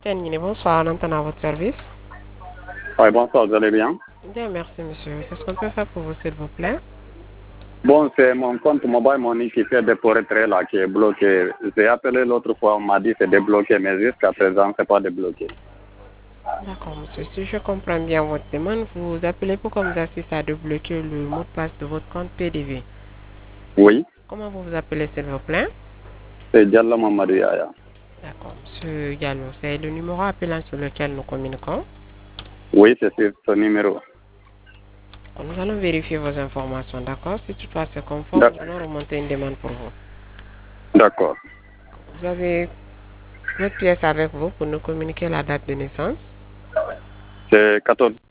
Tenguine, bonsoir, on entend à votre service. Oui, bonsoir, vous allez bien? Bien, merci monsieur. Qu'est-ce qu'on peut faire pour vous, s'il vous plaît? Bon, c'est mon compte Mobile Money qui fait des retrait là, qui est bloqué. J'ai appelé l'autre fois, on m'a dit que c'est débloqué, mais jusqu'à présent, c'est pas débloqué. D'accord, monsieur. Si je comprends bien votre demande, vous appelez pour qu'on vous assiste à débloquer le mot de passe de votre compte PDV. Oui, Comment vous vous appelez, s'il vous plaît? c'est Diallo Mamadou Yaya. D'accord, monsieur Gallo. C'est le numéro appelant sur lequel nous communiquons. Oui, c'est sur ce numéro. Nous allons vérifier vos informations, d'accord? Si toutefois c'est conforme, D'ac- nous allons remonter une demande pour vous. D'accord. Vous avez votre pièce avec vous pour nous communiquer la date de naissance? C'est 14